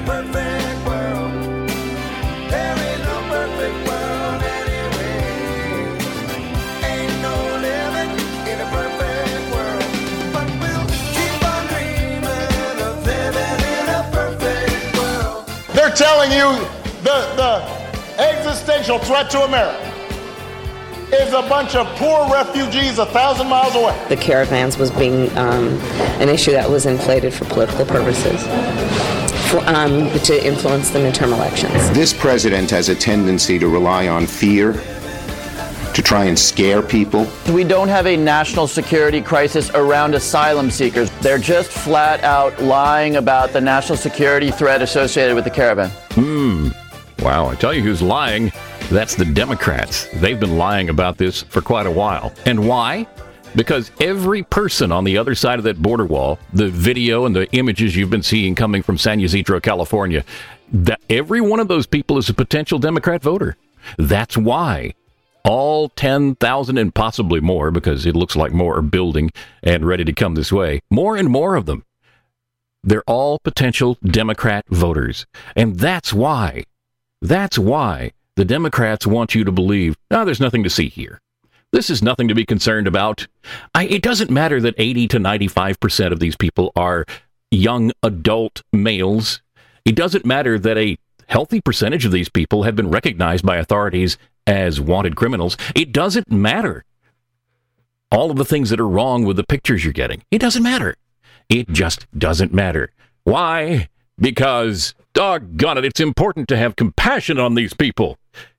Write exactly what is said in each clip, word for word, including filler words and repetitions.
a perfect world. There is no perfect world anyway. Ain't no living in a perfect world. But we'll keep on dreaming of living in a perfect world. They're telling you the, the existential threat to America is a bunch of poor refugees a thousand miles away. The caravans was being um, an issue that was inflated for political purposes, for, um, to influence the midterm elections. This president has a tendency to rely on fear, to try and scare people. We don't have a national security crisis around asylum seekers. They're just flat out lying about the national security threat associated with the caravan. Hmm. Wow, I tell you who's lying. That's the Democrats. They've been lying about this for quite a while. And why? Because every person on the other side of that border wall, the video and the images you've been seeing coming from San Ysidro, California, that every one of those people is a potential Democrat voter. That's why all ten thousand and possibly more, because it looks like more are building and ready to come this way, more and more of them, they're all potential Democrat voters. And that's why, that's why the Democrats want you to believe, no, there's nothing to see here. This is nothing to be concerned about. I, it doesn't matter that eighty to ninety-five percent of these people are young adult males. It doesn't matter that a healthy percentage of these people have been recognized by authorities as wanted criminals. It doesn't matter all of the things that are wrong with the pictures you're getting. It doesn't matter. It just doesn't matter. Why? Because, doggone it, it's important to have compassion on these people.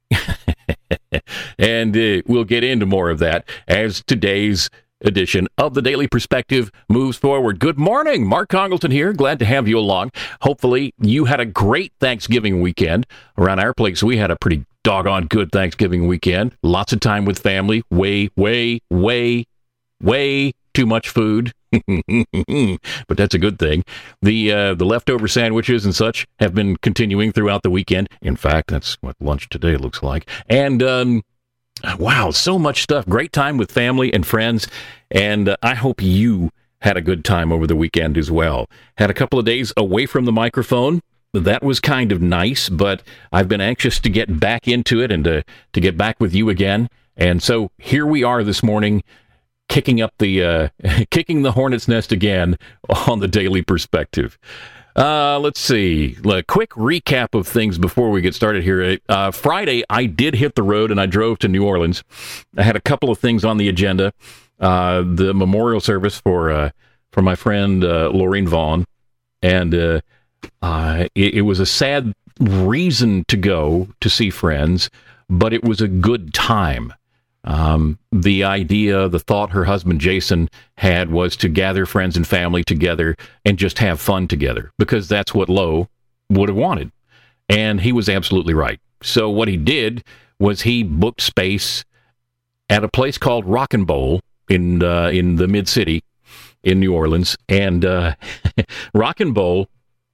And uh, we'll get into more of that as today's edition of the Daily Perspective moves forward. Good morning. Mark Congleton here. Glad to have you along. Hopefully you had a great Thanksgiving weekend. Around our place, we had a pretty doggone good Thanksgiving weekend. Lots of time with family. Way, way, way, way too much food. But that's a good thing. The uh, the leftover sandwiches and such have been continuing throughout the weekend. In fact, that's what lunch today looks like. And um, wow, so much stuff. Great time with family and friends. And uh, I hope you had a good time over the weekend as well. Had a couple of days away from the microphone. That was kind of nice, but I've been anxious to get back into it and to, to get back with you again. And so here we are this morning, kicking up the uh, kicking the hornet's nest again on the Daily Perspective. Uh, let's see. A quick recap of things before we get started here. Uh, Friday, I did hit the road and I drove to New Orleans. I had a couple of things on the agenda. Uh, the memorial service for uh, for my friend uh, Laureen Vaughn, and uh, uh, it, it was a sad reason to go to see friends, but it was a good time. Um, the idea, the thought her husband Jason had was to gather friends and family together and just have fun together, because that's what Lo would have wanted. And he was absolutely right. So what he did was he booked space at a place called Rock and Bowl in, uh, in the mid-city in New Orleans. And, uh, Rock and Bowl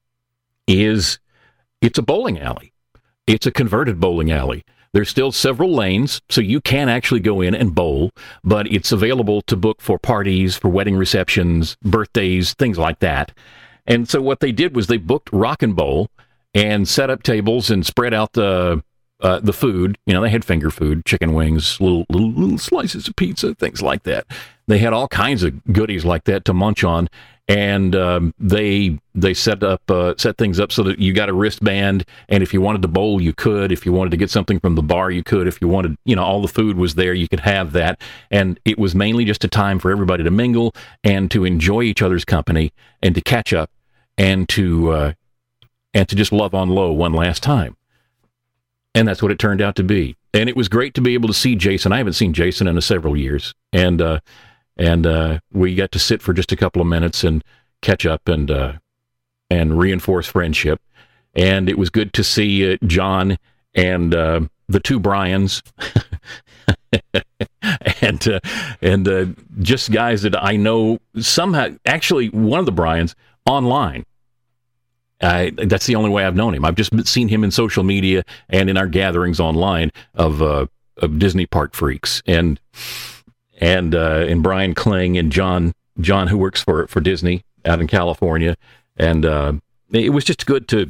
is, it's a bowling alley. It's a converted bowling alley. There's still several lanes, so you can actually go in and bowl, but it's available to book for parties, for wedding receptions, birthdays, things like that. And so what they did was they booked Rock and Bowl and set up tables and spread out the uh, the food. You know, they had finger food, chicken wings, little, little little slices of pizza, things like that. They had all kinds of goodies like that to munch on. And um, they they set up uh, set things up so that you got a wristband, and if you wanted to bowl, you could. If you wanted to get something from the bar, you could. If you wanted, you know, all the food was there, you could have that. And it was mainly just a time for everybody to mingle and to enjoy each other's company and to catch up and to uh, and to just love on Lo one last time. And that's what it turned out to be. And it was great to be able to see Jason. I haven't seen Jason in a several years, and. Uh, And uh, we got to sit for just a couple of minutes and catch up and uh, and reinforce friendship. And it was good to see uh, John and uh, the two Bryans, and uh, and uh, just guys that I know somehow. Actually, one of the Bryans online. I, that's the only way I've known him. I've just seen him in social media and in our gatherings online of uh, of Disney park freaks. And. And uh, and Brian Kling and John John who works for for Disney out in California, and uh, it was just good to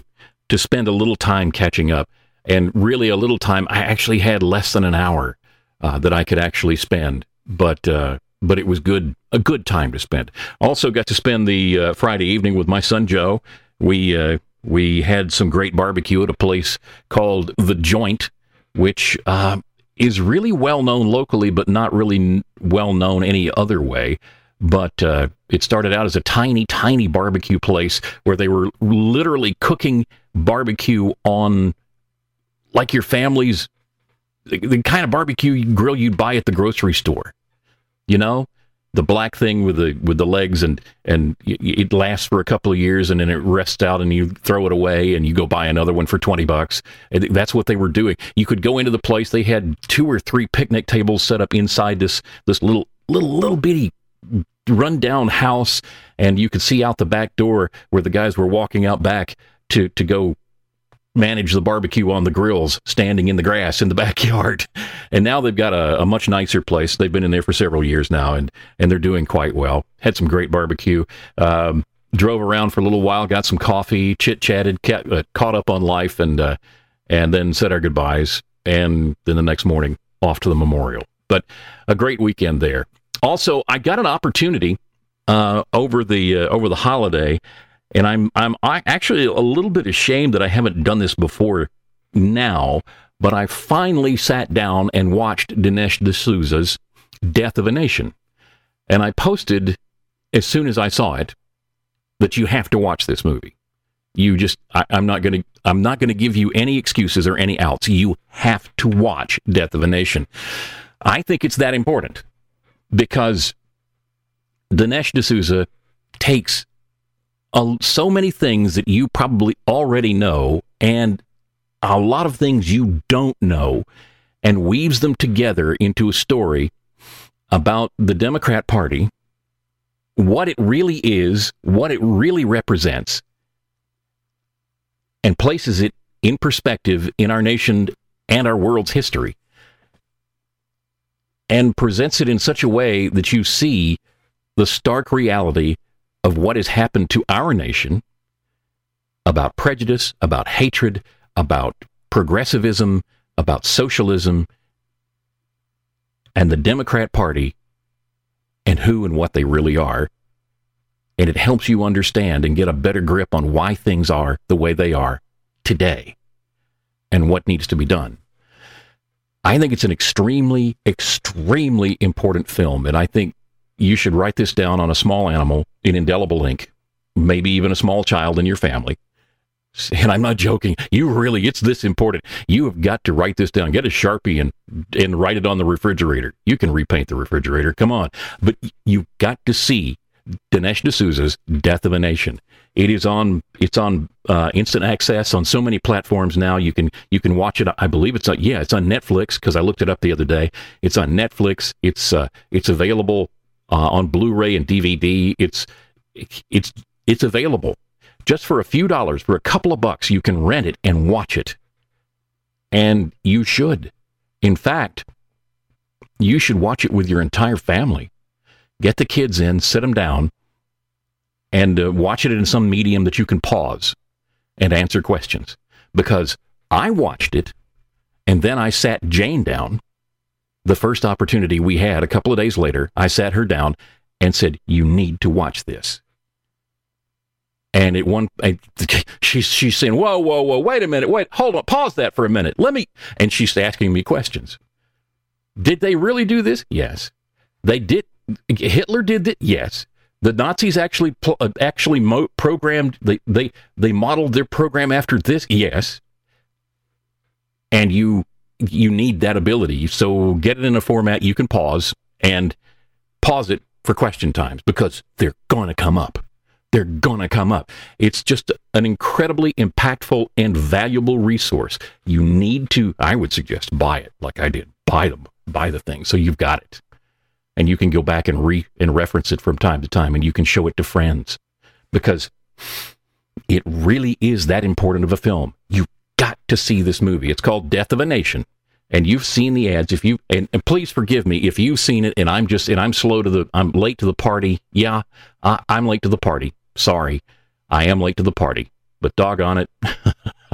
to spend a little time catching up. And really a little time, I actually had less than an hour uh, that I could actually spend. But uh, but it was good, a good time to spend. Also got to spend the uh, Friday evening with my son Joe. We uh, we had some great barbecue at a place called The Joint, which uh, is really well known locally, but not really n- well known any other way. But uh, it started out as a tiny, tiny barbecue place where they were literally cooking barbecue on, like your family's, the, the kind of barbecue grill you'd buy at the grocery store. You know, the black thing with the with the legs, and and it lasts for a couple of years, and then it rests out, and you throw it away, and you go buy another one for twenty bucks. And that's what they were doing. You could go into the place; they had two or three picnic tables set up inside this this little little little bitty rundown house, and you could see out the back door where the guys were walking out back to to go manage the barbecue on the grills, standing in the grass in the backyard. And now they've got a, a much nicer place. They've been in there for several years now, and and they're doing quite well. Had some great barbecue. Um, drove around for a little while, got some coffee, chit chatted, ca- uh, caught up on life, and uh, and then said our goodbyes. And then the next morning, off to the memorial. But a great weekend there. Also, I got an opportunity uh, over the uh, over the holiday. And I'm I'm actually a little bit ashamed that I haven't done this before now, but I finally sat down and watched Dinesh D'Souza's Death of a Nation. And I posted, as soon as I saw it, that you have to watch this movie. You just, I, I'm not going to, I'm not going to give you any excuses or any outs. You have to watch Death of a Nation. I think it's that important because Dinesh D'Souza takes Uh, so many things that you probably already know and a lot of things you don't know, and weaves them together into a story about the Democrat Party, what it really is, what it really represents, and places it in perspective in our nation and our world's history, and presents it in such a way that you see the stark reality of what has happened to our nation about prejudice, about hatred, about progressivism, about socialism, and the Democrat Party, and who and what they really are. And it helps you understand and get a better grip on why things are the way they are today and what needs to be done. I think it's an extremely, extremely important film, and I think you should write this down on a small animal in indelible ink, maybe even a small child in your family. And I'm not joking. You really, it's this important. You have got to write this down. Get a Sharpie and and write it on the refrigerator. You can repaint the refrigerator. Come on. But you've got to see Dinesh D'Souza's Death of a Nation. It is on, it's on uh, instant access on so many platforms now. You can you can watch it. I believe it's on, yeah, it's on Netflix, because I looked it up the other day. It's on Netflix. It's uh, it's available Uh, on Blu-ray and D V D. It's it's it's available just for a few dollars, for a couple of bucks. You can rent it and watch it, and you should. In fact, you should watch it with your entire family. Get the kids in, sit them down, and uh, watch it in some medium that you can pause and answer questions. Because I watched it, and then I sat Jane down. The first opportunity we had, a couple of days later, I sat her down and said, "You need to watch this." And at one, I, she's she's saying, "Whoa, whoa, whoa! Wait a minute! Wait, hold on! Pause that for a minute. Let me." And she's asking me questions. Did they really do this? Yes, they did. Hitler did that. Yes, the Nazis actually actually mo- programmed. They they they modeled their program after this. Yes, and you. You need that ability, so get it in a format you can pause, and pause it for question times, because they're going to come up. They're going to come up. It's just an incredibly impactful and valuable resource. You need to, I would suggest, buy it like I did. Buy them. Buy the thing so you've got it. And you can go back and re and reference it from time to time, and you can show it to friends, because it really is that important of a film. You got to see this movie. It's called Death of a Nation, and you've seen the ads. If you and, and please forgive me if you've seen it, and I'm just and I'm slow to the I'm late to the party. Yeah, I, I'm late to the party. Sorry, I am late to the party. But doggone it,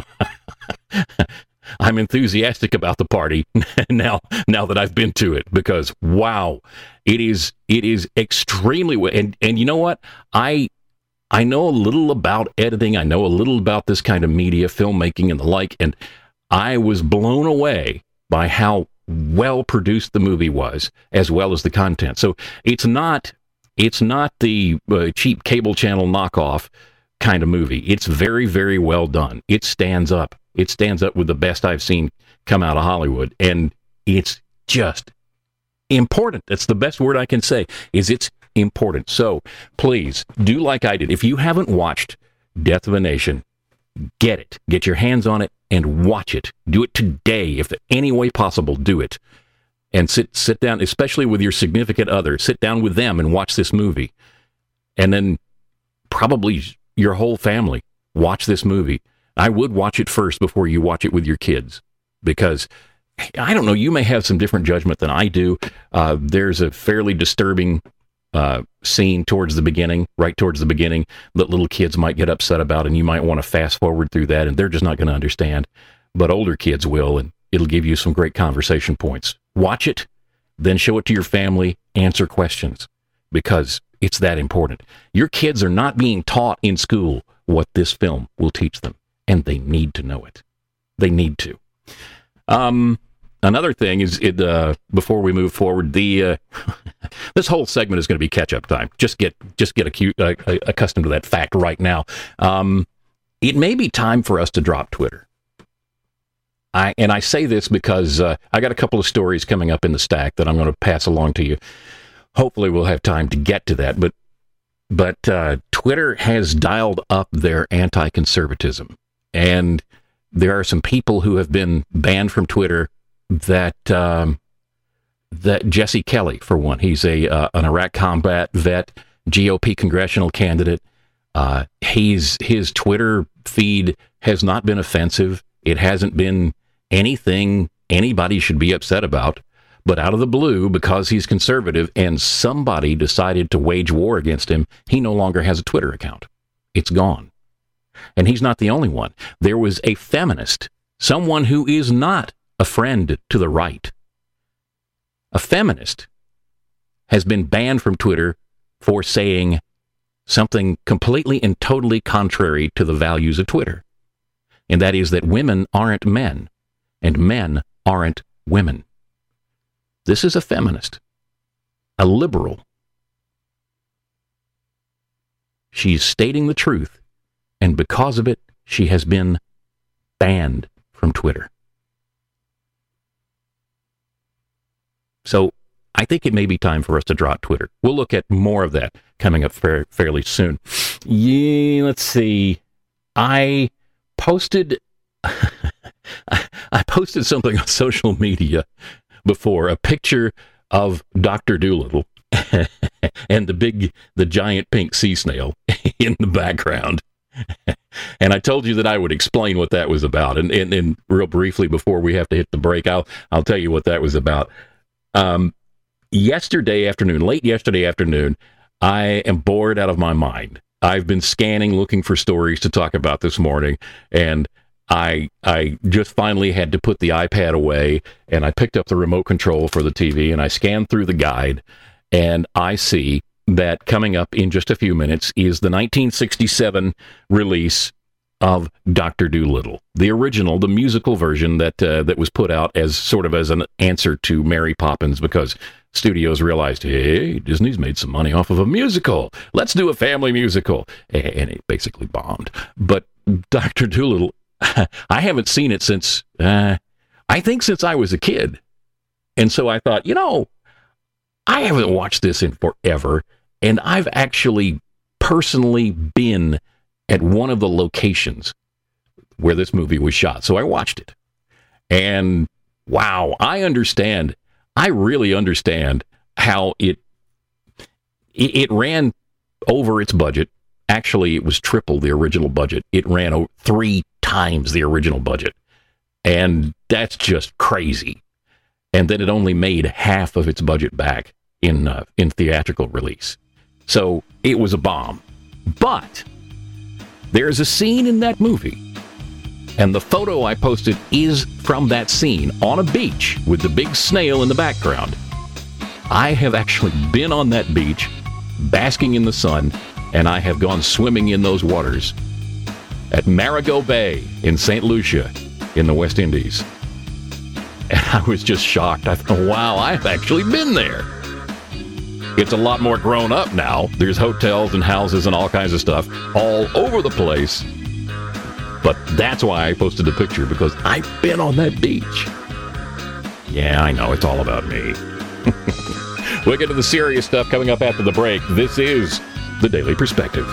I'm enthusiastic about the party now, now that I've been to it, because wow, it is, it is extremely, and, and you know what? I, I know a little about editing. I know a little about this kind of media, filmmaking and the like, and I was blown away by how well produced the movie was, as well as the content. So it's not, it's not the uh, cheap cable channel knockoff kind of movie. It's very, very well done. It stands up. It stands up with the best I've seen come out of Hollywood. And it's just important. That's the best word I can say, is it's important. So please do like I did. If you haven't watched Death of a Nation, get it. Get your hands on it and watch it. Do it today. If any way possible, do it. And sit sit down, especially with your significant other. Sit down with them and watch this movie. And then probably your whole family watch this movie. I would watch it first before you watch it with your kids, because I don't know, you may have some different judgment than I do. Uh, there's a fairly disturbing uh, scene towards the beginning, right towards the beginning, that little kids might get upset about, and you might want to fast forward through that, and they're just not going to understand. But older kids will, and it'll give you some great conversation points. Watch it, then show it to your family, answer questions, because it's that important. Your kids are not being taught in school what this film will teach them, and they need to know it. They need to. Um, another thing is, it, uh, before we move forward, the uh, this whole segment is going to be catch-up time. Just get just get acu- uh, accustomed to that fact right now. Um, it may be time for us to drop Twitter. I and I say this because uh, I got a couple of stories coming up in the stack that I'm going to pass along to you. Hopefully, we'll have time to get to that. But but uh, Twitter has dialed up their anti-conservatism. And there are some people who have been banned from Twitter. That um, that Jesse Kelly, for one, he's a uh, an Iraq combat vet, G O P congressional candidate. Uh, he's his Twitter feed has not been offensive. It hasn't been anything anybody should be upset about. But out of the blue, because he's conservative and somebody decided to wage war against him, he no longer has a Twitter account. It's gone. And he's not the only one. There was a feminist, someone who is not a friend to the right. A feminist has been banned from Twitter for saying something completely and totally contrary to the values of Twitter. And that is that women aren't men, and men aren't women. This is a feminist, a liberal. She's stating the truth. And because of it, she has been banned from Twitter. So I think it may be time for us to drop Twitter. We'll look at more of that coming up fair, fairly soon. Yeah, let's see. I posted I posted something on social media before, a picture of Doctor Dolittle and the big, the giant pink sea snail in the background. And I told you that I would explain what that was about. And, and, and real briefly, before we have to hit the break, I'll, I'll tell you what that was about. Um, yesterday afternoon, late yesterday afternoon, I am bored out of my mind. I've been scanning, looking for stories to talk about this morning, and I I just finally had to put the iPad away, and I picked up the remote control for the T V, and I scanned through the guide, and I see that coming up in just a few minutes is the nineteen sixty-seven release of Doctor Dolittle, the original, the musical version that uh, that was put out as sort of as an answer to Mary Poppins, because studios realized, hey, Disney's made some money off of a musical. Let's do a family musical. And it basically bombed. But Doctor Dolittle, I haven't seen it since, uh, I think since I was a kid. And so I thought, you know, I haven't watched this in forever. And I've actually personally been at one of the locations where this movie was shot. So I watched it. And wow, I understand. I really understand how it, it it ran over its budget. Actually, it was triple the original budget. It ran over three times the original budget. And that's just crazy. And then it only made half of its budget back in uh, in theatrical release. So it was a bomb. But there's a scene in that movie And the photo I posted is from that scene on a beach with the big snail in the background. I have actually been on that beach, basking in the sun, and I have gone swimming in those waters at Marigot Bay in Saint Lucia in the West Indies. And I was just shocked. I thought, wow, I've actually been there. It's a lot more grown up now. There's hotels and houses and all kinds of stuff all over the place. But that's why I posted the picture, because I've been on that beach. Yeah, I know, it's all about me. We'll get to the serious stuff coming up after the break. This is The Daily Perspective.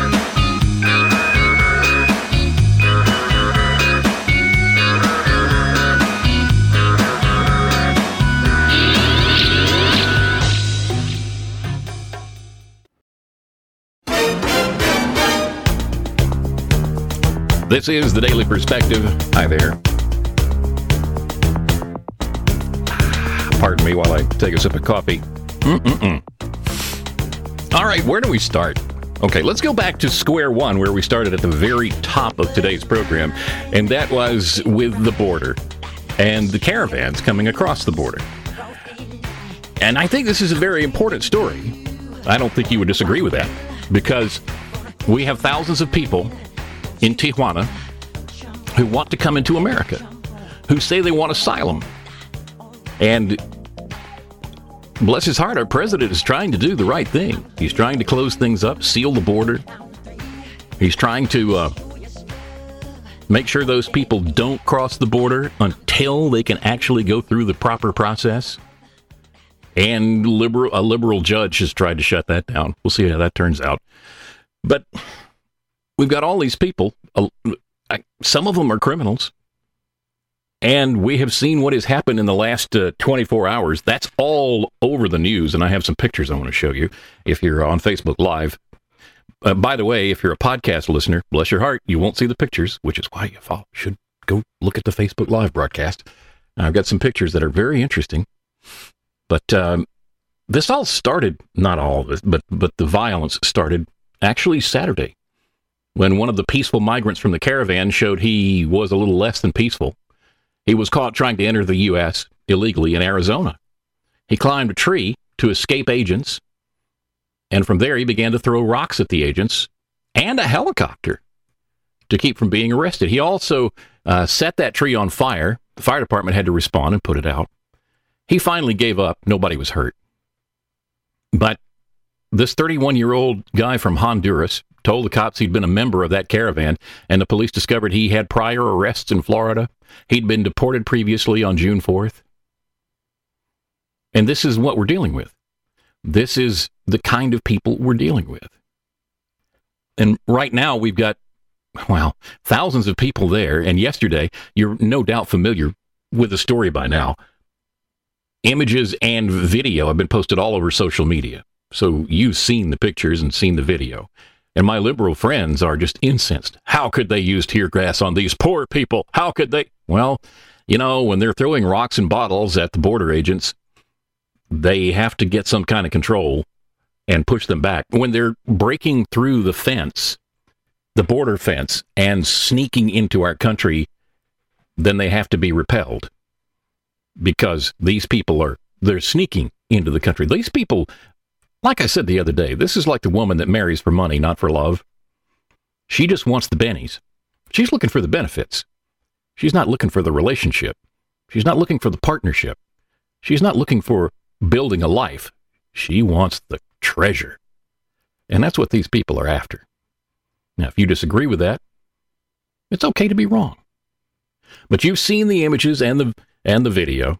This is The Daily Perspective. Hi there. Pardon me while I take a sip of coffee. Mm-mm-mm. All right, where do we start? Okay, let's go back to square one, where we started at the very top of today's program, and that was with the border and the caravans coming across the border. And I think this is a very important story. I don't think you would disagree with that, because we have thousands of people in Tijuana who want to come into America, who say they want asylum. And bless his heart, our president is trying to do the right thing. He's trying to close things up, seal the border. He's trying to uh, make sure those people don't cross the border until they can actually go through the proper process. And liberal, a liberal judge has tried to shut that down. We'll see how that turns out. But we've got all these people. Uh, some of them are criminals. And we have seen what has happened in the last uh, twenty-four hours. That's all over the news, and I have some pictures I want to show you if you're on Facebook Live. Uh, by the way, if you're a podcast listener, bless your heart, you won't see the pictures, which is why you follow, should go look at the Facebook Live broadcast. I've got some pictures that are very interesting. But um, this all started, not all of it, but, but the violence started actually Saturday, when one of the peaceful migrants from the caravan showed he was a little less than peaceful. He was caught trying to enter the U S illegally in Arizona. He climbed a tree to escape agents, and from there he began to throw rocks at the agents and a helicopter to keep from being arrested. He also uh, set that tree on fire. The fire department had to respond and put it out. He finally gave up. Nobody was hurt. But this thirty-one-year-old guy from Honduras told the cops he'd been a member of that caravan, and the police discovered he had prior arrests in Florida. He'd been deported previously on June fourth. And this is what we're dealing with. This is the kind of people we're dealing with. And right now we've got, well, thousands of people there. And yesterday, you're no doubt familiar with the story by now. Images and video have been posted all over social media. So you've seen the pictures and seen the video. And my liberal friends are just incensed. How could they use tear gas on these poor people? How could they? Well, you know, when they're throwing rocks and bottles at the border agents, they have to get some kind of control and push them back. When they're breaking through the fence, the border fence, and sneaking into our country, then they have to be repelled, because these people are, they're sneaking into the country. These people, like I said the other day, this is like the woman that marries for money, not for love. She just wants the bennies. She's looking for the benefits. She's not looking for the relationship. She's not looking for the partnership. She's not looking for building a life. She wants the treasure. And that's what these people are after. Now, if you disagree with that, it's okay to be wrong. But you've seen the images and the and the video.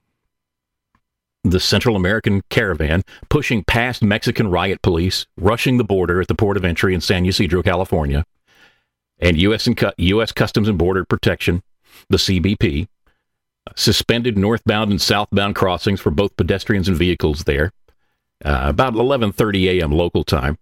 The Central American caravan pushing past Mexican riot police, rushing the border at the port of entry in San Ysidro, California, and U S and U S Customs and Border Protection, the C B P, suspended northbound and southbound crossings for both pedestrians and vehicles there. Uh, about eleven thirty a.m. local time.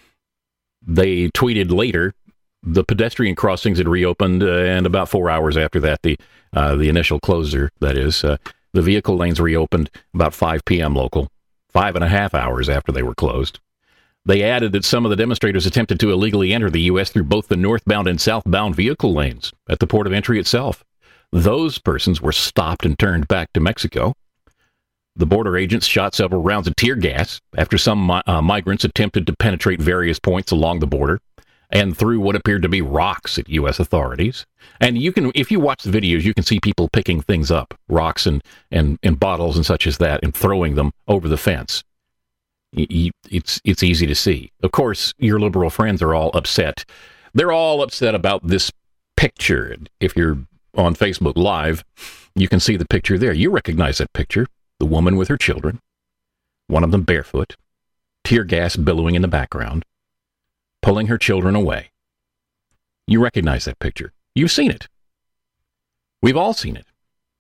They tweeted later the pedestrian crossings had reopened, uh, and about four hours after that, the uh, the initial closure, that is, uh, the vehicle lanes reopened about five p.m. local, five and a half hours after they were closed. They added that some of the demonstrators attempted to illegally enter the U S through both the northbound and southbound vehicle lanes at the port of entry itself. Those persons were stopped and turned back to Mexico. The border agents shot several rounds of tear gas after some mi- uh, migrants attempted to penetrate various points along the border and threw what appeared to be rocks at U S authorities. And you can, if you watch the videos, you can see people picking things up, rocks and, and, and bottles and such as that, and throwing them over the fence. It's, it's easy to see. Of course, your liberal friends are all upset. They're all upset about this picture. If you're on Facebook Live, you can see the picture there. You recognize that picture. The woman with her children, one of them barefoot, tear gas billowing in the background, pulling her children away. You recognize that picture. You've seen it. We've all seen it.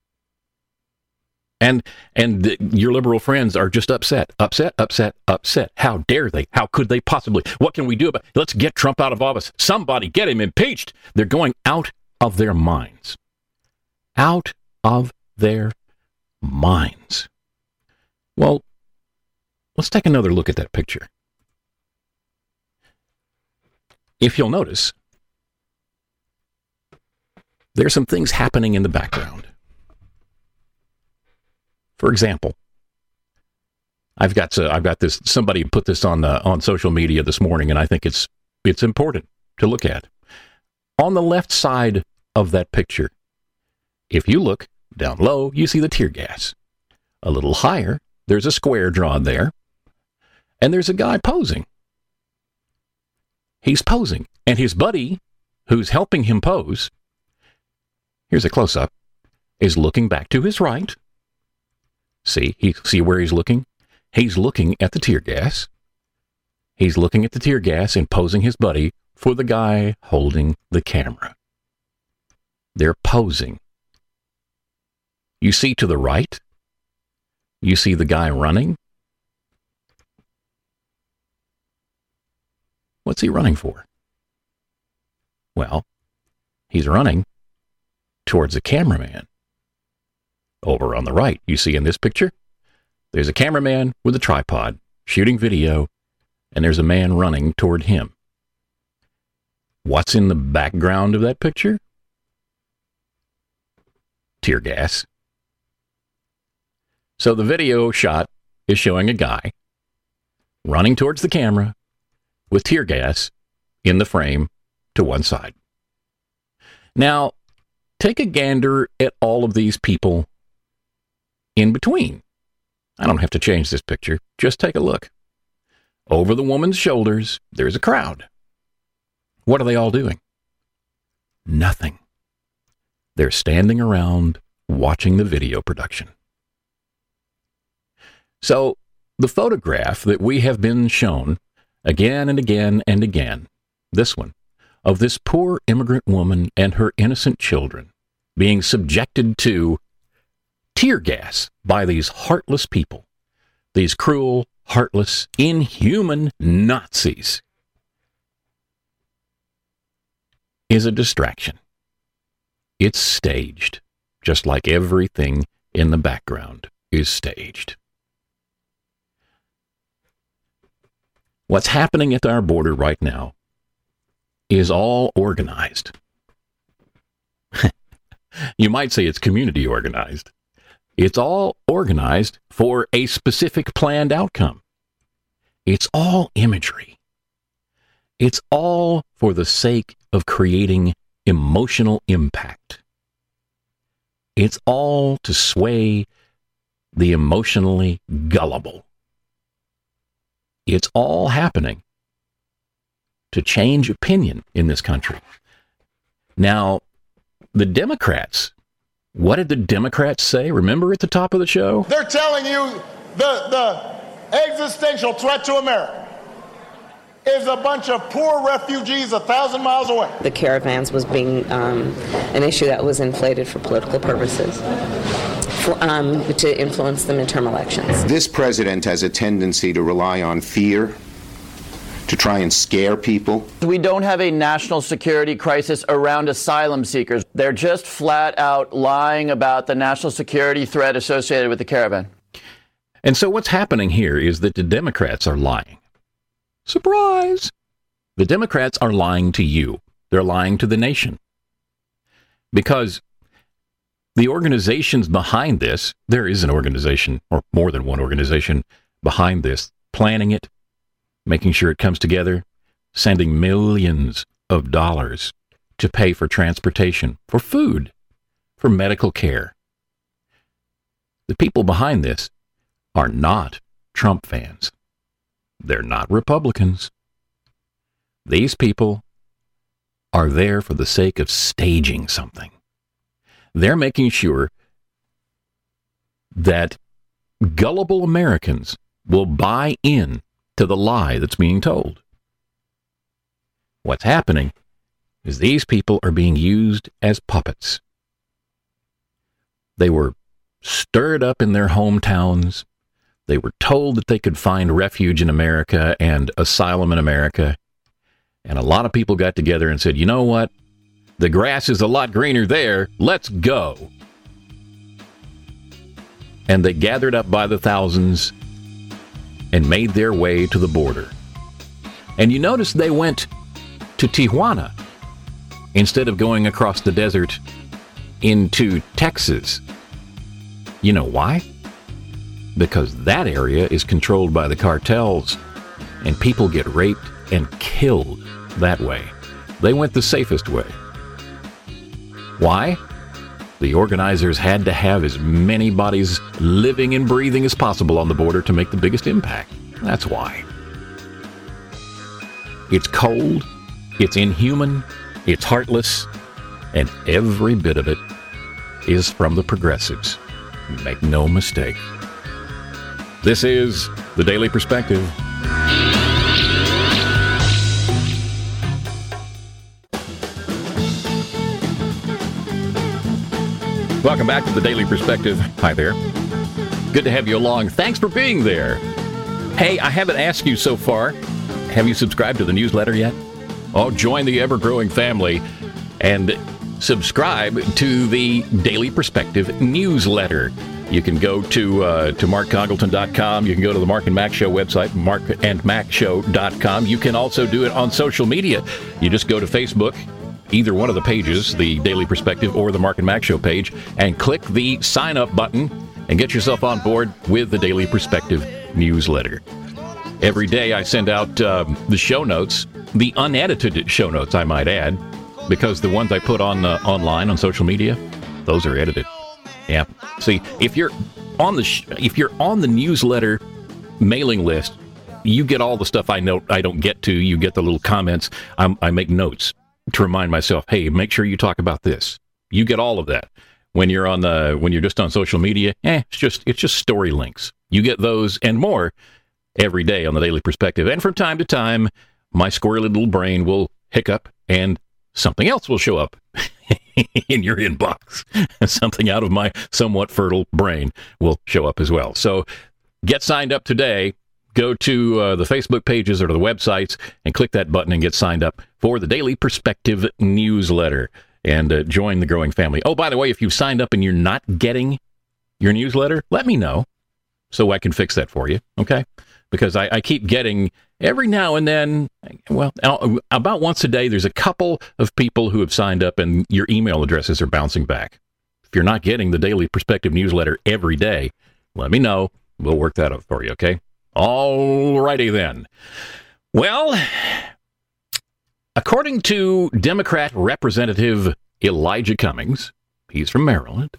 And and the, your liberal friends are just upset, upset, upset, upset. How dare they? How could they possibly? What can we do about it? Let's get Trump out of office. Somebody get him impeached. They're going out of their minds. Out of their minds. Well, let's take another look at that picture. If you'll notice, there's some things happening in the background. For example, I've got to, I've got this. Somebody put this on the on social media this morning, and I think it's it's important to look at. On the left side of that picture, if you look down low, you see the tear gas. A little higher, there's a square drawn there, and there's a guy posing. He's posing, and his buddy, who's helping him pose, here's a close-up, is looking back to his right. See, he, see where he's looking? He's looking at the tear gas. He's looking at the tear gas and posing his buddy for the guy holding the camera. They're posing. You see to the right, you see the guy running. What's he running for? Well, he's running towards the cameraman. Over on the right, you see in this picture, there's a cameraman with a tripod shooting video, and there's a man running toward him. What's in the background of that picture? Tear gas. So the video shot is showing a guy running towards the camera with tear gas in the frame to one side. Now, take a gander at all of these people in between. I don't have to change this picture. Just take a look. Over the woman's shoulders, there's a crowd. What are they all doing? Nothing. They're standing around watching the video production. So, the photograph that we have been shown again and again and again, this one, of this poor immigrant woman and her innocent children being subjected to tear gas by these heartless people, these cruel, heartless, inhuman Nazis, is a distraction. It's staged, just like everything in the background is staged. What's happening at our border right now is all organized. You might say it's community organized. It's all organized for a specific planned outcome. It's all imagery. It's all for the sake of creating emotional impact. It's all to sway the emotionally gullible. It's all happening to change opinion in this country. Now, the Democrats, what did the Democrats say? Remember at the top of the show? They're telling you the, the existential threat to America is a bunch of poor refugees a thousand miles away. The caravans was being um, an issue that was inflated for political purposes, for, um, to influence the midterm elections. This president has a tendency to rely on fear, to try and scare people. We don't have a national security crisis around asylum seekers. They're just flat out lying about the national security threat associated with the caravan. And so what's happening here is that the Democrats are lying. Surprise! The Democrats are lying to you. They're lying to the nation. Because the organizations behind this, there is an organization, or more than one organization behind this, planning it, making sure it comes together, sending millions of dollars to pay for transportation, for food, for medical care. The people behind this are not Trump fans. They're not Republicans. These people are there for the sake of staging something. They're making sure that gullible Americans will buy in to the lie that's being told. What's happening is these people are being used as puppets. They were stirred up in their hometowns. They were told that they could find refuge in America and asylum in America. And a lot of people got together and said, you know what? The grass is a lot greener there. Let's go. And they gathered up by the thousands and made their way to the border. And you notice they went to Tijuana instead of going across the desert into Texas. You know why? Because that area is controlled by the cartels, and people get raped and killed that way. They went the safest way. Why? The organizers had to have as many bodies living and breathing as possible on the border to make the biggest impact. That's why. It's cold, it's inhuman, it's heartless, and every bit of it is from the progressives. Make no mistake. This is The Daily Perspective. Welcome back to The Daily Perspective. Hi there. Good to have you along. Thanks for being there. Hey, I haven't asked you so far. Have you subscribed to the newsletter yet? Oh, join the ever-growing family and subscribe to the Daily Perspective newsletter. You can go to uh, to mark congleton dot com. You can go to the Mark and Mac Show website, mark and mac show dot com. You can also do it on social media. You just go to Facebook, either one of the pages, the Daily Perspective or the Mark and Mac Show page, and click the sign up button and get yourself on board with the Daily Perspective newsletter. Every day I send out uh, the show notes, the unedited show notes, I might add, because the ones I put on uh, online on social media, those are edited. Yeah. See, if you're on the sh- if you're on the newsletter mailing list, you get all the stuff I know I don't get to. You get the little comments. I'm, I make notes to remind myself, hey, make sure you talk about this. You get all of that. When you're on the when you're just on social media, eh, it's just it's just story links. You get those and more every day on the Daily Perspective. And from time to time, my squirrely little brain will hiccup and something else will show up in your inbox. Something out of my somewhat fertile brain will show up as well. So get signed up today. Go to uh, the Facebook pages or the websites and click that button and get signed up for the Daily Perspective newsletter and uh, join the growing family. Oh, by the way, if you've signed up and you're not getting your newsletter, let me know so I can fix that for you, okay? Because I, I keep getting every now and then, well, about once a day, there's a couple of people who have signed up and your email addresses are bouncing back. If you're not getting the Daily Perspective newsletter every day, let me know. We'll work that out for you, okay? All righty then. Well, according to Democrat Representative Elijah Cummings, he's from Maryland,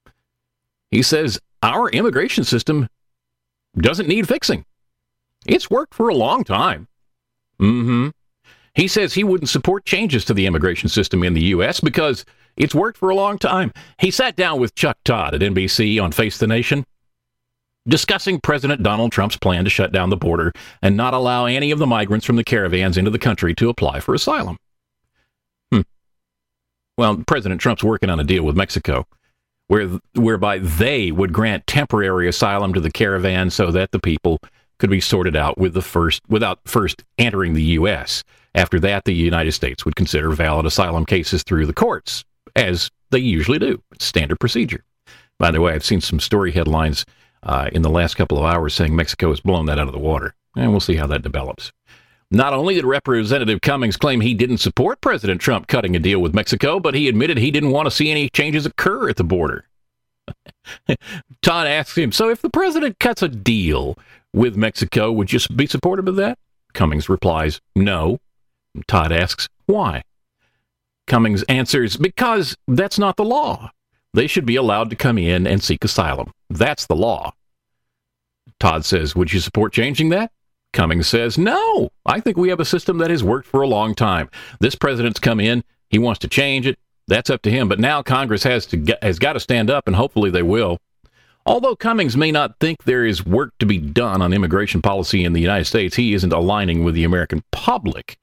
he says our immigration system doesn't need fixing. It's worked for a long time. Mm-hmm. He says he wouldn't support changes to the immigration system in the U S because it's worked for a long time. He sat down with Chuck Todd at N B C on Face the Nation, discussing President Donald Trump's plan to shut down the border and not allow any of the migrants from the caravans into the country to apply for asylum. Hmm. Well, President Trump's working on a deal with Mexico where whereby they would grant temporary asylum to the caravan so that the people could be sorted out with the first without first entering the U S. After that, the United States would consider valid asylum cases through the courts, as they usually do. It's standard procedure. By the way, I've seen some story headlines uh, in the last couple of hours saying Mexico has blown that out of the water. And we'll see how that develops. Not only did Representative Cummings claim he didn't support President Trump cutting a deal with Mexico, but he admitted he didn't want to see any changes occur at the border. Todd asked him, so if the president cuts a deal with Mexico, would you be supportive of that? Cummings replies, no. Todd asks, why? Cummings answers, because that's not the law. They should be allowed to come in and seek asylum. That's the law. Todd says, would you support changing that? Cummings says, no. I think we have a system that has worked for a long time. This president's come in. He wants to change it. That's up to him. But now Congress has to get, has got to stand up, and hopefully they will. Although Cummings may not think there is work to be done on immigration policy in the United States, he isn't aligning with the American public.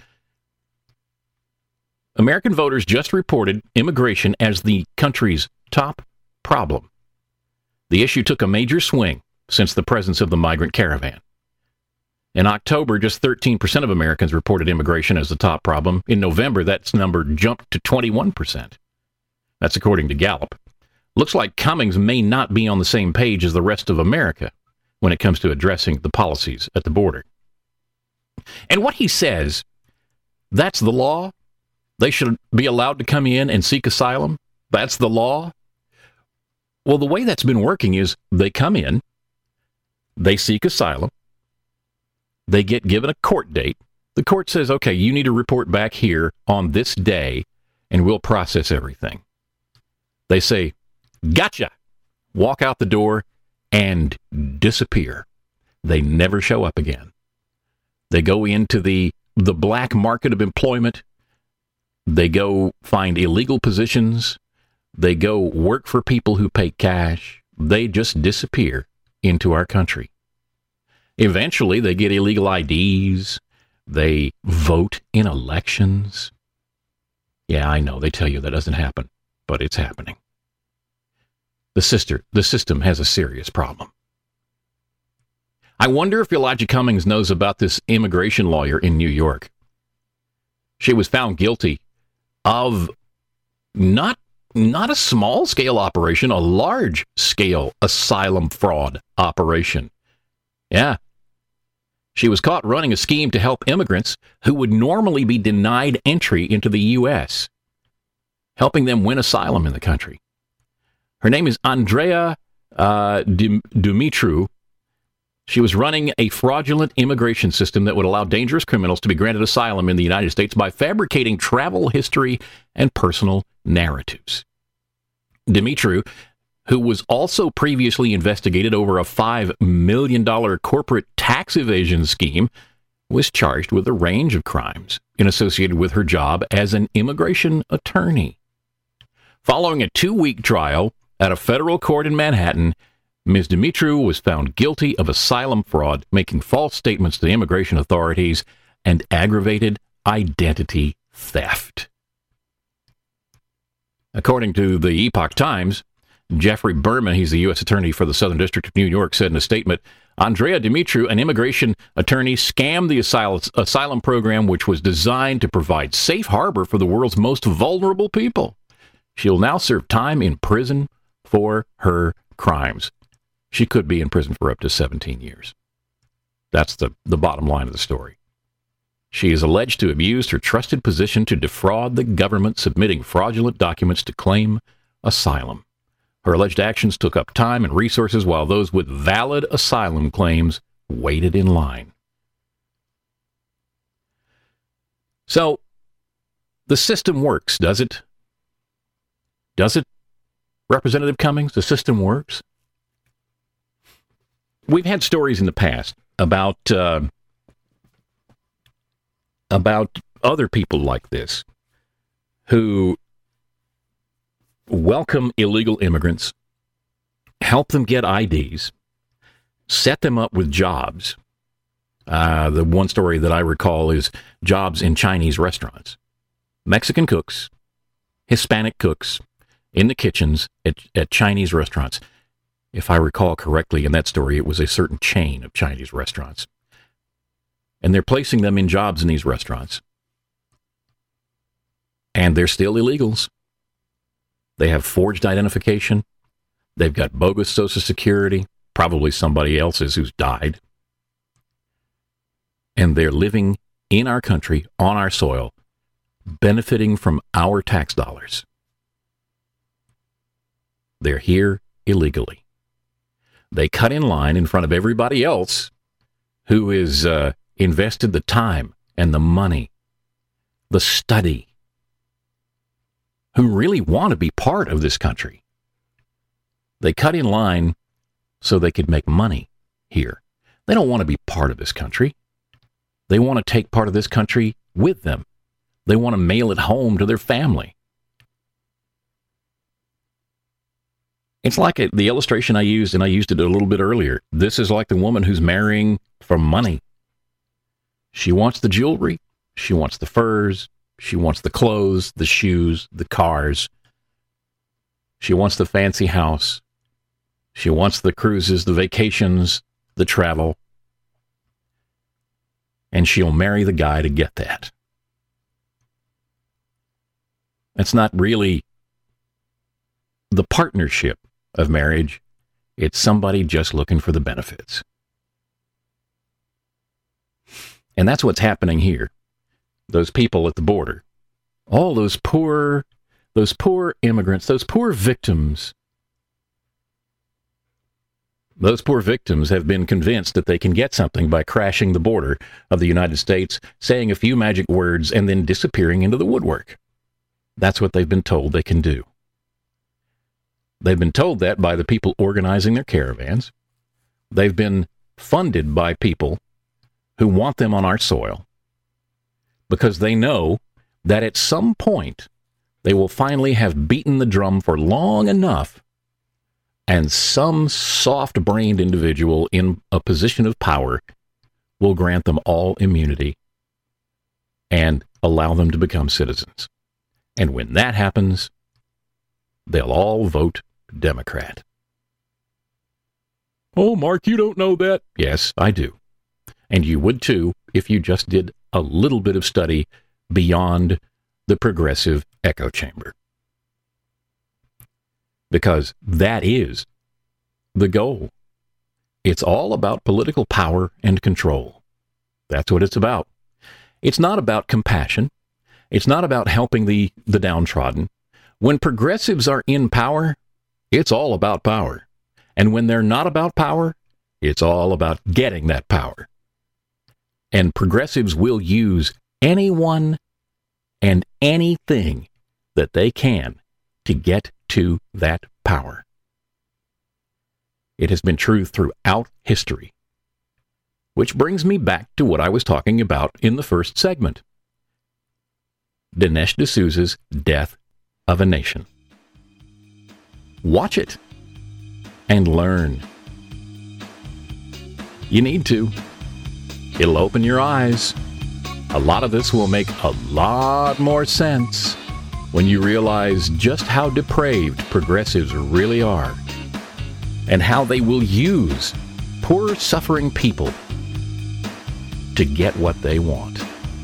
American voters just reported immigration as the country's top problem. The issue took a major swing since the presence of the migrant caravan. In October, just thirteen percent of Americans reported immigration as the top problem. In November, that number jumped to twenty-one percent. That's according to Gallup. Looks like Cummings may not be on the same page as the rest of America when it comes to addressing the policies at the border. And what he says, that's the law. They should be allowed to come in and seek asylum. That's the law. Well, the way that's been working is they come in, they seek asylum, they get given a court date. The court says, okay, you need to report back here on this day, and we'll process everything. They say, gotcha, walk out the door, and disappear. They never show up again. They go into the, the black market of employment. They go find illegal positions. They go work for people who pay cash. They just disappear into our country. Eventually, they get illegal I Ds. They vote in elections. Yeah, I know, they tell you that doesn't happen, but it's happening. The sister, the system has a serious problem. I wonder if Elijah Cummings knows about this immigration lawyer in New York. She was found guilty of not, not a small-scale operation, a large-scale asylum fraud operation. Yeah. She was caught running a scheme to help immigrants who would normally be denied entry into the U S, helping them win asylum in the country. Her name is Andrea uh, Dumitru. She was running a fraudulent immigration system that would allow dangerous criminals to be granted asylum in the United States by fabricating travel history and personal narratives. Dumitru, who was also previously investigated over a five million dollars corporate tax evasion scheme, was charged with a range of crimes associated with her job as an immigration attorney. Following a two-week trial at a federal court in Manhattan, Miz Dumitru was found guilty of asylum fraud, making false statements to immigration authorities, and aggravated identity theft. According to the Epoch Times, Jeffrey Berman, he's the U S attorney for the Southern District of New York, said in a statement, Andrea Dumitru, an immigration attorney, scammed the asylum, asylum program, which was designed to provide safe harbor for the world's most vulnerable people. She'll now serve time in prison for her crimes. She could be in prison for up to seventeen years. That's the, the bottom line of the story. She is alleged to have used her trusted position to defraud the government, submitting fraudulent documents to claim asylum. Her alleged actions took up time and resources while those with valid asylum claims waited in line. So, the system works, does it? Does it, Representative Cummings? The system works? We've had stories in the past about uh, about other people like this who welcome illegal immigrants, help them get I Ds, set them up with jobs. Uh, the one story that I recall is jobs in Chinese restaurants. Mexican cooks, Hispanic cooks in the kitchens at, at Chinese restaurants. If I recall correctly, in that story, it was a certain chain of Chinese restaurants. And they're placing them in jobs in these restaurants. And they're still illegals. They have forged identification. They've got bogus Social Security, probably somebody else's who's died. And they're living in our country, on our soil, benefiting from our tax dollars. They're here illegally. They cut in line in front of everybody else who is uh, invested the time and the money, the study, who really want to be part of this country. They cut in line so they could make money here. They don't want to be part of this country. They want to take part of this country with them. They want to mail it home to their family. It's like a, the illustration I used, and I used it a little bit earlier. This is like the woman who's marrying for money. She wants the jewelry. She wants the furs. She wants the clothes, the shoes, the cars. She wants the fancy house. She wants the cruises, the vacations, the travel. And she'll marry the guy to get that. It's not really the partnership of marriage. It's somebody just looking for the benefits. And that's what's happening here. Those people at the border, all those poor, those poor immigrants, those poor victims, those poor victims have been convinced that they can get something by crashing the border of the United States, saying a few magic words, and then disappearing into the woodwork. That's what they've been told they can do. They've been told that by the people organizing their caravans. They've been funded by people who want them on our soil, because they know that at some point they will finally have beaten the drum for long enough, and some soft-brained individual in a position of power will grant them all immunity and allow them to become citizens. And when that happens, they'll all vote Democrat. Oh, Mark, you don't know that. Yes, I do. And you would too if you just did a little bit of study beyond the progressive echo chamber. Because that is the goal. It's all about political power and control. That's what it's about. It's not about compassion. It's not about helping the, the downtrodden. When progressives are in power, it's all about power. And when they're not about power, it's all about getting that power. And progressives will use anyone and anything that they can to get to that power. It has been true throughout history. Which brings me back to what I was talking about in the first segment. Dinesh D'Souza's Death of a Nation. Watch it and learn. You need to. It'll open your eyes. A lot of this will make a lot more sense when you realize just how depraved progressives really are and how they will use poor, suffering people to get what they want.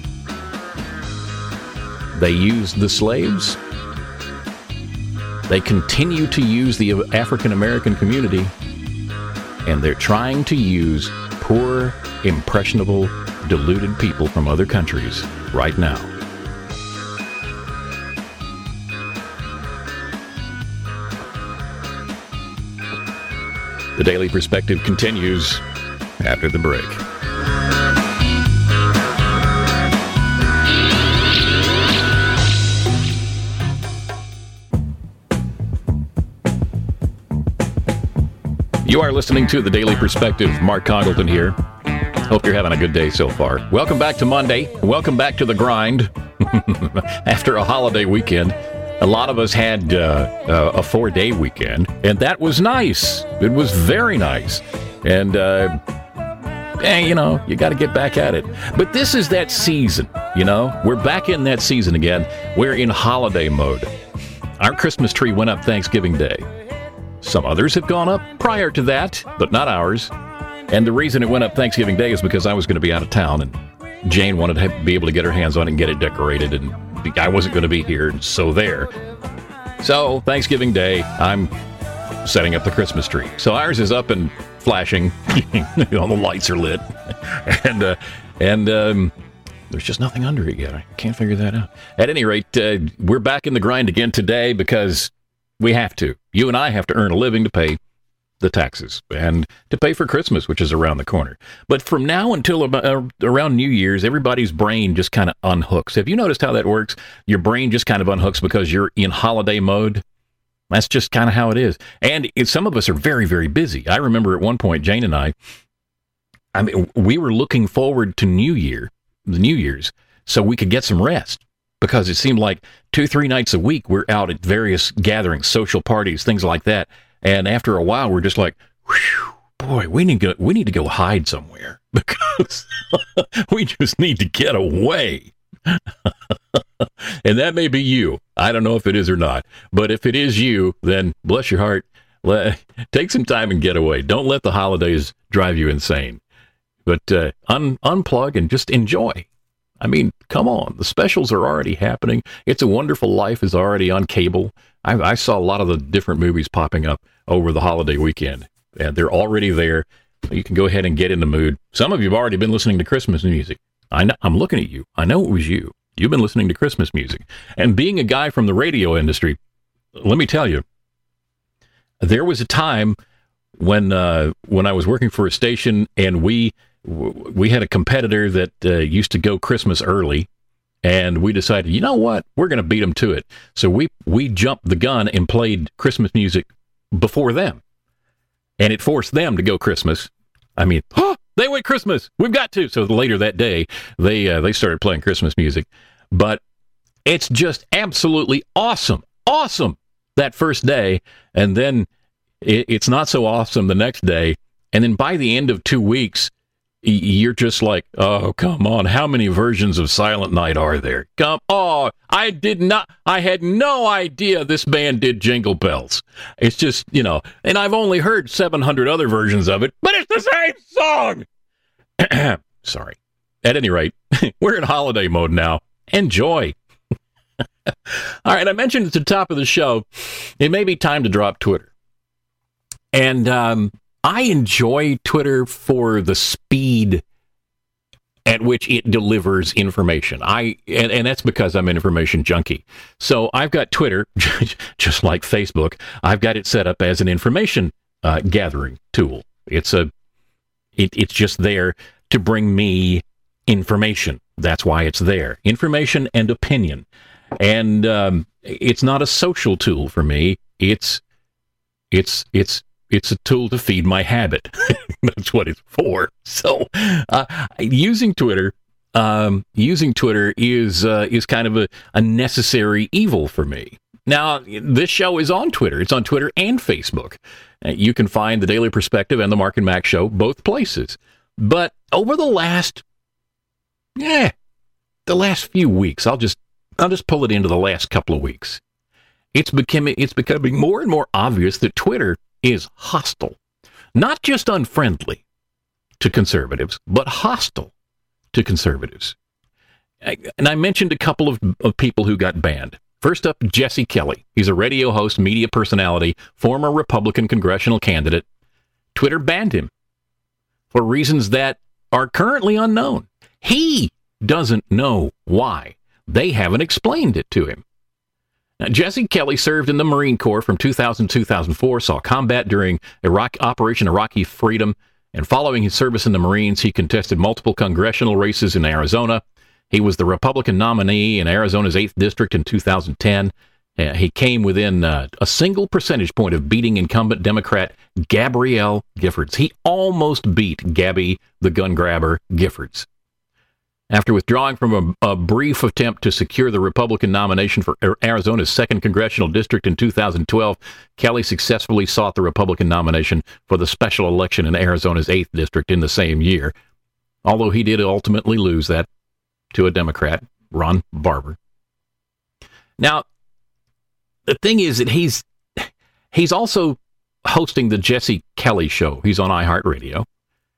They used the slaves. They continue to use the African American community, and they're trying to use poor, impressionable, deluded people from other countries right now. The Daily Perspective continues after the break. You are listening to The Daily Perspective. Mark Congleton here. Hope you're having a good day so far. Welcome back to Monday. Welcome back to the grind. After a holiday weekend, a lot of us had uh, a four-day weekend, and that was nice. It was very nice. And, uh, eh, you know, you got to get back at it. But this is that season, you know? We're back in that season again. We're in holiday mode. Our Christmas tree went up Thanksgiving Day. Some others have gone up prior to that, but not ours. And the reason it went up Thanksgiving Day is because I was going to be out of town, and Jane wanted to be able to get her hands on it and get it decorated, and I wasn't going to be here, and so there. So, Thanksgiving Day, I'm setting up the Christmas tree. So ours is up and flashing. All the lights are lit. And uh, and um, There's just nothing under it yet. I can't figure that out. At any rate, uh, we're back in the grind again today because we have to. You and I have to earn a living to pay the taxes and to pay for Christmas, which is around the corner. But from now until about, uh, around New Year's, everybody's brain just kind of unhooks. Have you noticed how that works? Your brain just kind of unhooks because you're in holiday mode. That's just kind of how it is. And it, some of us are very, very busy. I remember at one point, Jane and I, I mean, we were looking forward to New Year, the New Year's, so we could get some rest. Because it seemed like two, three nights a week, we're out at various gatherings, social parties, things like that. And after a while, we're just like, whew, boy, we need to go, we need to go hide somewhere because we just need to get away. And that may be you. I don't know if it is or not. But if it is you, then bless your heart, let, take some time and get away. Don't let the holidays drive you insane. But uh, un, unplug and just enjoy. I mean, come on. The specials are already happening. It's a Wonderful Life is already on cable. I, I saw a lot of the different movies popping up over the holiday weekend, and they're already there. You can go ahead and get in the mood. Some of you have already been listening to Christmas music. I know, I'm looking at you. I know it was you. You've been listening to Christmas music. And being a guy from the radio industry, let me tell you, there was a time when uh, when I was working for a station, and we we had a competitor that uh, used to go Christmas early, and we decided, you know what, we're going to beat them to it. So we we jumped the gun and played Christmas music before them, and it forced them to go Christmas. I mean, oh, they went Christmas. We've got to. So later that day, they uh, they started playing Christmas music, but it's just absolutely awesome, awesome that first day, and then it, it's not so awesome the next day, and then by the end of two weeks. You're just like, oh, come on. How many versions of Silent Night are there? Come on. I did not, I had no idea this band did Jingle Bells. It's just, you know, and I've only heard seven hundred other versions of it, but it's the same song. Sorry. At any rate, we're in holiday mode now. Enjoy. All right. I mentioned at the top of the show, it may be time to drop Twitter. And, um, I enjoy Twitter for the speed at which it delivers information. I and, and that's because I'm an information junkie. So I've got Twitter, just like Facebook. I've got it set up as an information uh, gathering tool. It's a, it, it's just there to bring me information. That's why it's there. Information and opinion. And um, it's not a social tool for me. It's, it's, it's. It's a tool to feed my habit. That's what it's for. So, uh, using Twitter, um, using Twitter is uh, is kind of a, a necessary evil for me. Now, this show is on Twitter. It's on Twitter and Facebook. Uh, you can find the Daily Perspective and the Mark and Mac Show both places. But over the last, yeah, the last few weeks, I'll just I'll just pull it into the last couple of weeks. It's becoming it's becoming more and more obvious that Twitter is hostile, not just unfriendly to conservatives, but hostile to conservatives. And I mentioned a couple of, of people who got banned. First up, Jesse Kelly. He's a radio host, media personality, former Republican congressional candidate. Twitter banned him for reasons that are currently unknown. He doesn't know why. They haven't explained it to him. Now, Jesse Kelly served in the Marine Corps from two thousand to two thousand four, saw combat during Iraq, Operation Iraqi Freedom, and following his service in the Marines, he contested multiple congressional races in Arizona. He was the Republican nominee in Arizona's eighth District in two thousand ten. Uh, he came within uh, a single percentage point of beating incumbent Democrat Gabrielle Giffords. He almost beat Gabby, the gun grabber, Giffords. After withdrawing from a, a brief attempt to secure the Republican nomination for Arizona's second congressional district in two thousand twelve, Kelly successfully sought the Republican nomination for the special election in Arizona's eighth district in the same year, although he did ultimately lose that to a Democrat, Ron Barber. Now, the thing is that he's he's also hosting the Jesse Kelly Show. He's on iHeartRadio.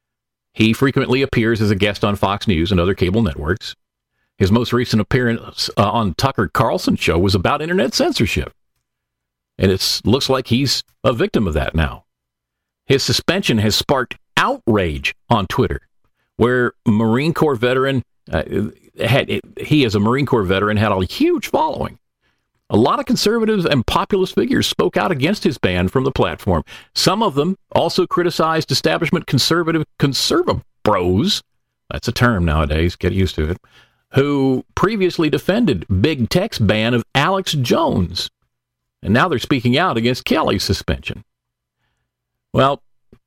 He frequently appears as a guest on Fox News and other cable networks. His most recent appearance uh, on Tucker Carlson's show was about internet censorship. And it looks like he's a victim of that now. His suspension has sparked outrage on Twitter, where Marine Corps veteran Uh, had, he, as a Marine Corps veteran, had a huge following. A lot of conservatives and populist figures spoke out against his ban from the platform. Some of them also criticized establishment conservative conservative bros, that's a term nowadays, get used to it, who previously defended Big Tech's ban of Alex Jones. And now they're speaking out against Kelly's suspension. Well,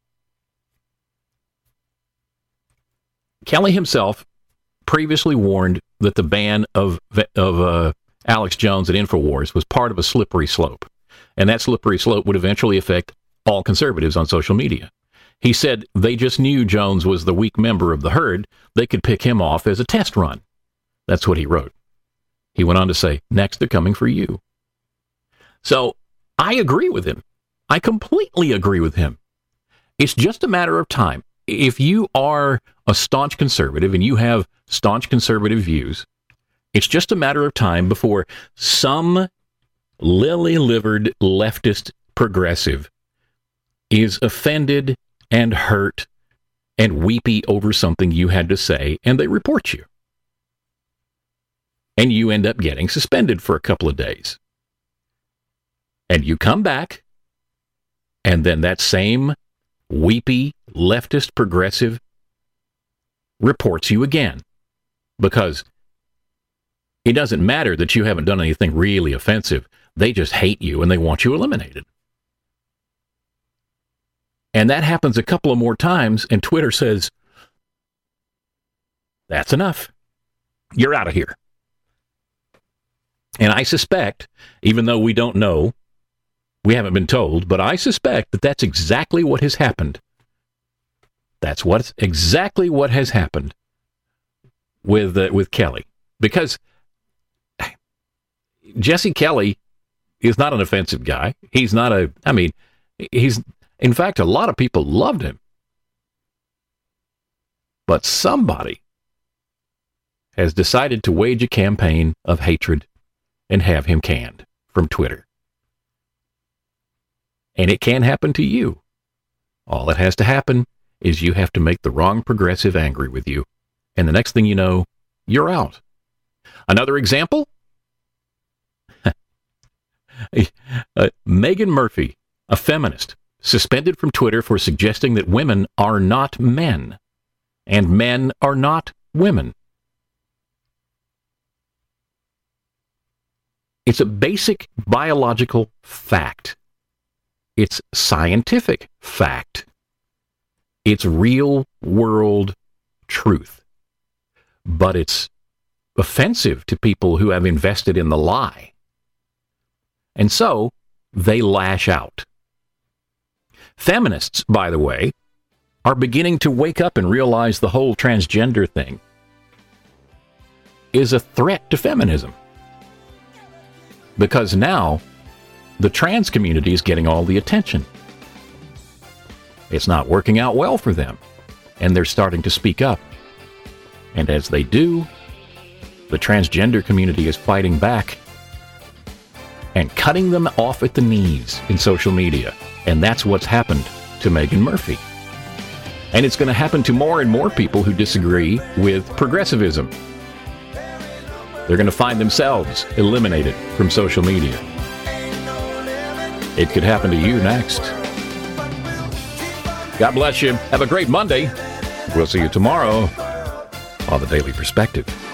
Kelly himself previously warned that the ban of of uh, Alex Jones at InfoWars was part of a slippery slope, and that slippery slope would eventually affect all conservatives on social media. He said they just knew Jones was the weak member of the herd. They could pick him off as a test run. That's what he wrote. He went on to say, next they're coming for you. So I agree with him. I completely agree with him. It's just a matter of time. If you are a staunch conservative and you have staunch conservative views, it's just a matter of time before some lily-livered leftist progressive is offended and hurt and weepy over something you had to say, and they report you. And you end up getting suspended for a couple of days. And you come back, and then that same weepy leftist progressive reports you again. Because it doesn't matter that you haven't done anything really offensive. They just hate you and they want you eliminated. And that happens a couple of more times, and Twitter says, that's enough. You're out of here. And I suspect, even though we don't know, we haven't been told, but I suspect that that's exactly what has happened. That's what's exactly what has happened with uh, with Kelly. Because Jesse Kelly is not an offensive guy. He's not a, I mean, he's, in fact, a lot of people loved him. But somebody has decided to wage a campaign of hatred and have him canned from Twitter. And it can happen to you. All that has to happen is you have to make the wrong progressive angry with you. And the next thing you know, you're out. Another example? uh, Megan Murphy, a feminist, suspended from Twitter for suggesting that women are not men, and men are not women. It's a basic biological fact. It's scientific fact. It's real world truth. But it's offensive to people who have invested in the lie. And so they lash out. Feminists, by the way, are beginning to wake up and realize the whole transgender thing is a threat to feminism. Because now the trans community is getting all the attention. It's not working out well for them, and they're starting to speak up. And as they do, the transgender community is fighting back and cutting them off at the knees in social media. And that's what's happened to Megan Murphy. And it's going to happen to more and more people who disagree with progressivism. They're going to find themselves eliminated from social media. It could happen to you next. God bless you. Have a great Monday. We'll see you tomorrow on The Daily Perspective.